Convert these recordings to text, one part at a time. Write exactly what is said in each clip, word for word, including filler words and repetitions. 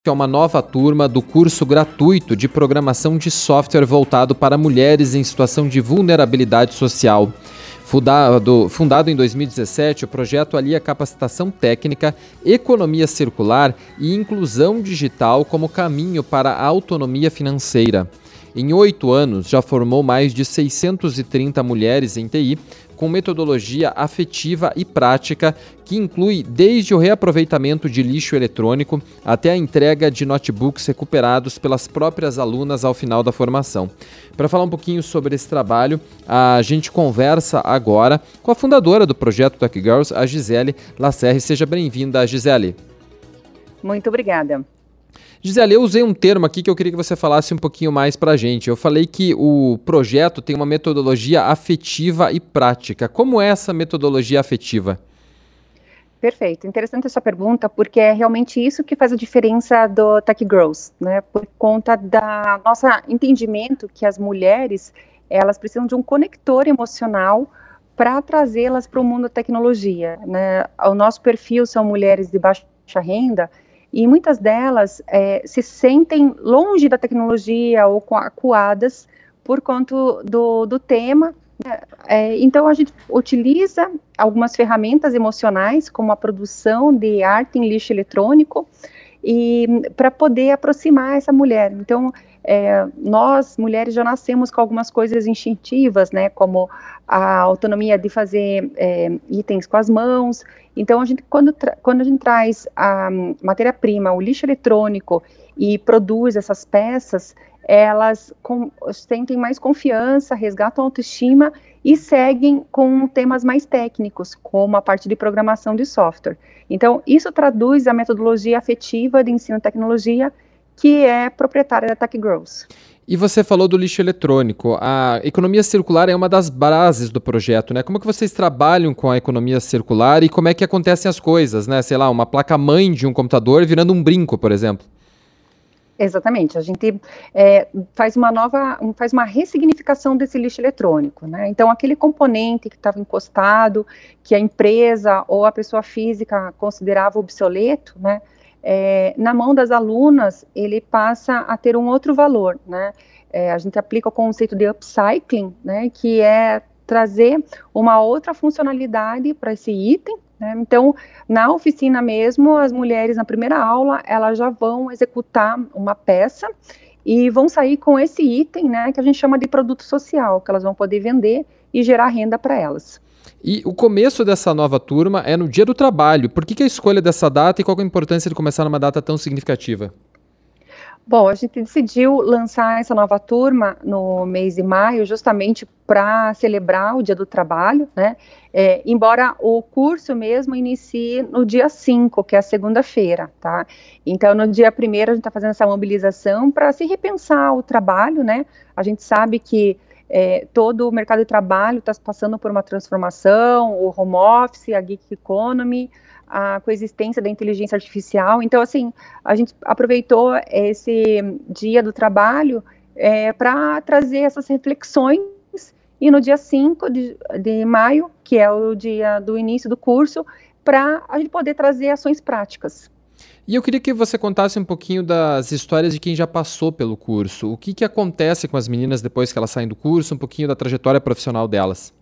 É uma nova turma do curso gratuito de programação de software voltado para mulheres em situação de vulnerabilidade social. Fundado, fundado em dois mil e dezessete, o projeto alia capacitação técnica, economia circular e inclusão digital como caminho para a autonomia financeira. Em oito anos, já formou mais de seiscentas e trinta mulheres em T I, com metodologia afetiva e prática, que inclui desde o reaproveitamento de lixo eletrônico até a entrega de notebooks recuperados pelas próprias alunas ao final da formação. Para falar um pouquinho sobre esse trabalho, a gente conversa agora com a fundadora do projeto Tech Girls, a Gisele Lacerre. Seja bem-vinda, Gisele. Muito obrigada. Gisele, eu usei um termo aqui que eu queria que você falasse um pouquinho mais para a gente. Eu falei que o projeto tem uma metodologia afetiva e prática. Como é essa metodologia afetiva? Perfeito. Interessante essa pergunta, porque é realmente isso que faz a diferença do Tech Girls, né? Por conta da nosso entendimento que as mulheres, elas precisam de um conector emocional para trazê-las para o mundo da tecnologia, né? O nosso perfil são mulheres de baixa renda, e muitas delas é, se sentem longe da tecnologia ou acuadas por conta do, do tema. É, então, a gente utiliza algumas ferramentas emocionais, como a produção de arte em lixo eletrônico, e para poder aproximar essa mulher. Então, é, nós, mulheres, já nascemos com algumas coisas instintivas, né, como a autonomia de fazer é, itens com as mãos. Então, a gente, quando, quando a gente traz a matéria-prima, o lixo eletrônico, e produz essas peças, elas com, sentem mais confiança, resgatam a autoestima e seguem com temas mais técnicos, como a parte de programação de software. Então, isso traduz a metodologia afetiva de ensino e tecnologia, que é proprietária da Tech Girls. E você falou do lixo eletrônico. A economia circular é uma das bases do projeto, né? Como é que vocês trabalham com a economia circular e como é que acontecem as coisas, né? Sei lá, uma placa-mãe de um computador virando um brinco, por exemplo. Exatamente, a gente é, faz uma nova, faz uma ressignificação desse lixo eletrônico, né? Então, aquele componente que estava encostado, que a empresa ou a pessoa física considerava obsoleto, né? É, na mão das alunas, ele passa a ter um outro valor, né? É, a gente aplica o conceito de upcycling, né? Que é trazer uma outra funcionalidade para esse item, né? Então, na oficina mesmo, as mulheres, na primeira aula, elas já vão executar uma peça e vão sair com esse item, né, que a gente chama de produto social, que elas vão poder vender e gerar renda para elas. E o começo dessa nova turma é no Dia do Trabalho. Por que, que a escolha dessa data e qual é a importância de começar numa data tão significativa? Bom, a gente decidiu lançar essa nova turma no mês de maio, justamente para celebrar o Dia do Trabalho, né? É, embora o curso mesmo inicie no dia cinco, que é a segunda-feira, tá? Então, no dia primeiro, a gente está fazendo essa mobilização para se repensar o trabalho, né? A gente sabe que é, todo o mercado de trabalho está passando por uma transformação, o home office, a gig economy, a coexistência da inteligência artificial. Então, assim, a gente aproveitou esse dia do trabalho é, para trazer essas reflexões, e no dia cinco de, de maio, que é o dia do início do curso, para a gente poder trazer ações práticas. E eu queria que você contasse um pouquinho das histórias de quem já passou pelo curso. O que, que acontece com as meninas depois que elas saem do curso, um pouquinho da trajetória profissional delas.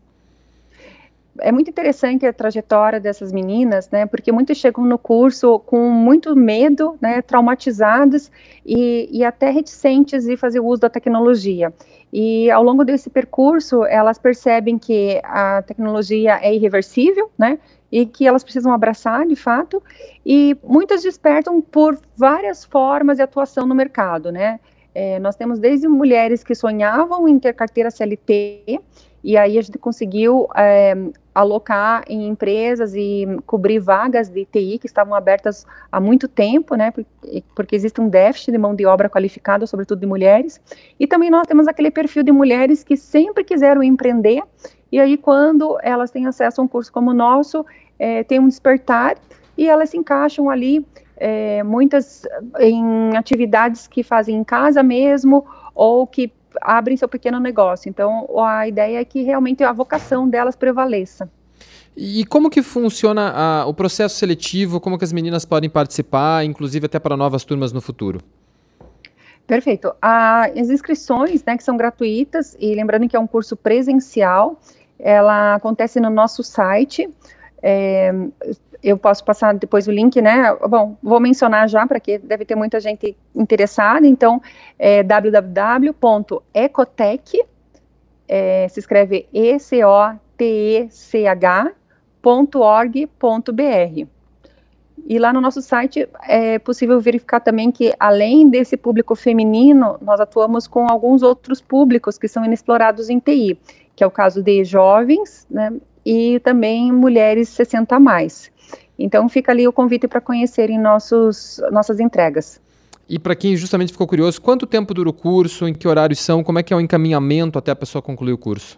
É muito interessante a trajetória dessas meninas, né, porque muitas chegam no curso com muito medo, né, traumatizadas e, e até reticentes de fazer uso da tecnologia. E ao longo desse percurso, elas percebem que a tecnologia é irreversível, né, e que elas precisam abraçar, de fato, e muitas despertam por várias formas de atuação no mercado, né. É, nós temos desde mulheres que sonhavam em ter carteira C L T, e aí a gente conseguiu é, alocar em empresas e cobrir vagas de T I que estavam abertas há muito tempo, né, porque, porque existe um déficit de mão de obra qualificada, sobretudo de mulheres, e também nós temos aquele perfil de mulheres que sempre quiseram empreender, e aí quando elas têm acesso a um curso como o nosso, é, tem um despertar, e elas se encaixam ali, é, muitas em atividades que fazem em casa mesmo, ou que abrem seu pequeno negócio. Então, a ideia é que realmente a vocação delas prevaleça. E como que funciona a, o processo seletivo, como que as meninas podem participar, inclusive até para novas turmas no futuro? Perfeito. Ah, as inscrições, né, que são gratuitas, e lembrando que é um curso presencial, ela acontece no nosso site. É, eu posso passar depois o link, né? Bom, vou mencionar já, para que deve ter muita gente interessada. Então, é w w w ponto ecotech, é, se escreve E C O T E C H, ponto org ponto b r. E lá no nosso site é possível verificar também que, além desse público feminino, nós atuamos com alguns outros públicos que são inexplorados em T I, que é o caso de jovens, né, e também mulheres sessenta a mais. Então fica ali o convite para conhecerem nossos, nossas entregas. E para quem justamente ficou curioso, quanto tempo dura o curso, em que horários são, como é que é o encaminhamento até a pessoa concluir o curso?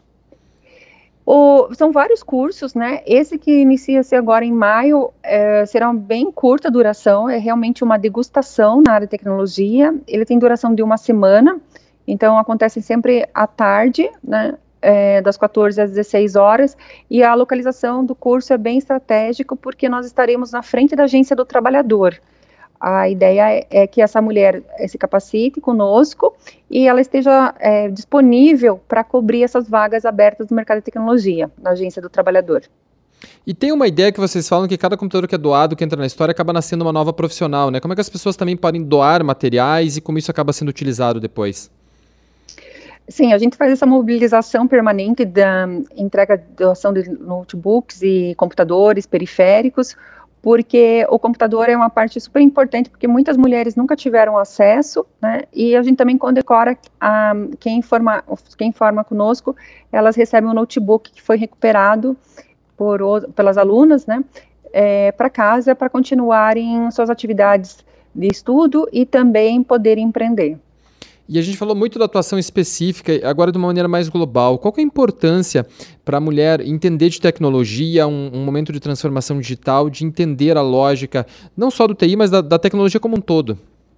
O, são vários cursos, né? Esse que inicia-se agora em maio é, será bem curta duração, é realmente uma degustação na área de tecnologia. Ele tem duração de uma semana, então acontece sempre à tarde, né? É, das quatorze às dezesseis horas, e a localização do curso é bem estratégico, porque nós estaremos na frente da Agência do Trabalhador. A ideia é, é que essa mulher é, se capacite conosco e ela esteja é, disponível para cobrir essas vagas abertas no mercado de tecnologia, na Agência do Trabalhador. E tem uma ideia que vocês falam que cada computador que é doado, que entra na história, acaba nascendo uma nova profissional, né? Como é que as pessoas também podem doar materiais e como isso acaba sendo utilizado depois? Sim, a gente faz essa mobilização permanente da entrega, doação de notebooks e computadores, periféricos, porque o computador é uma parte super importante, porque muitas mulheres nunca tiveram acesso, né, e a gente também condecora a, quem, forma, quem forma conosco, elas recebem um notebook que foi recuperado por, pelas alunas, né, é, para casa, para continuarem suas atividades de estudo e também poderem empreender. E a gente falou muito da atuação específica, agora de uma maneira mais global. Qual que é a importância para a mulher entender de tecnologia, um, um momento de transformação digital, de entender a lógica, não só do T I, mas da, da tecnologia como um todo?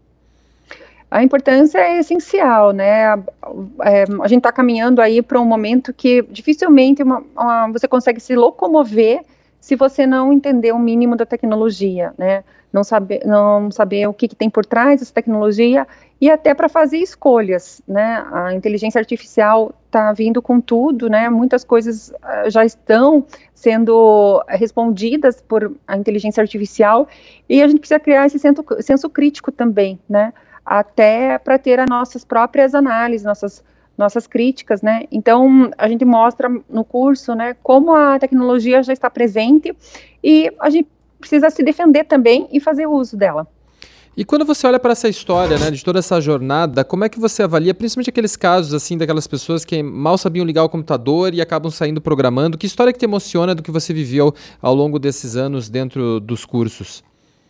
A importância é essencial, né? A, é, a gente está caminhando aí para um momento que dificilmente uma, uma, você consegue se locomover se você não entender o mínimo da tecnologia, né? Não saber, não saber o que, que tem por trás dessa tecnologia e até para fazer escolhas, né? A inteligência artificial está vindo com tudo, né? Muitas coisas uh, já estão sendo respondidas por a inteligência artificial e a gente precisa criar esse senso, senso crítico também, né? Até para ter as nossas próprias análises, nossas nossas críticas, né? Então, a gente mostra no curso, né, como a tecnologia já está presente e a gente precisa se defender também e fazer uso dela. E quando você olha para essa história, né, de toda essa jornada, como é que você avalia, principalmente aqueles casos, assim, daquelas pessoas que mal sabiam ligar o computador e acabam saindo programando? Que história que te emociona do que você viveu ao longo desses anos dentro dos cursos?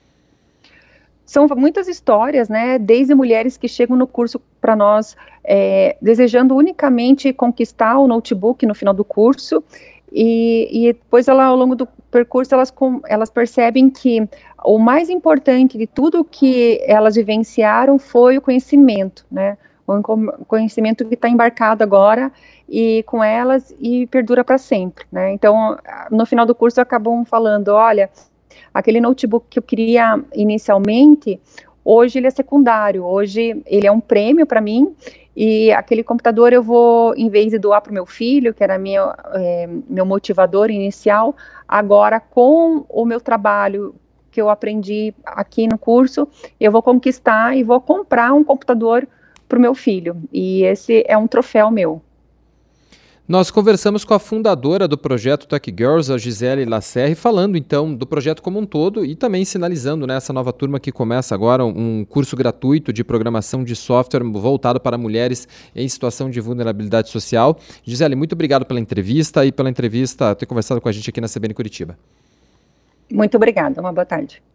São muitas histórias, né, desde mulheres que chegam no curso para nós é, desejando unicamente conquistar o notebook no final do curso e, e depois ela, ao longo do percurso elas, com, elas percebem que o mais importante de tudo que elas vivenciaram foi o conhecimento, né, o conhecimento que está embarcado agora e com elas e perdura para sempre, né. Então, no final do curso acabam falando, olha, aquele notebook que eu queria inicialmente, hoje ele é secundário, hoje ele é um prêmio para mim, e aquele computador eu vou, em vez de doar para o meu filho, que era minha, é, meu motivador inicial, agora com o meu trabalho que eu aprendi aqui no curso, eu vou conquistar e vou comprar um computador para o meu filho, e esse é um troféu meu. Nós conversamos com a fundadora do projeto Tech Girls, a Gisele Lacerre, falando então do projeto como um todo e também sinalizando, né, essa nova turma que começa agora, um curso gratuito de programação de software voltado para mulheres em situação de vulnerabilidade social. Gisele, muito obrigado pela entrevista e pela entrevista, ter conversado com a gente aqui na C B N Curitiba. Muito obrigada, uma boa tarde.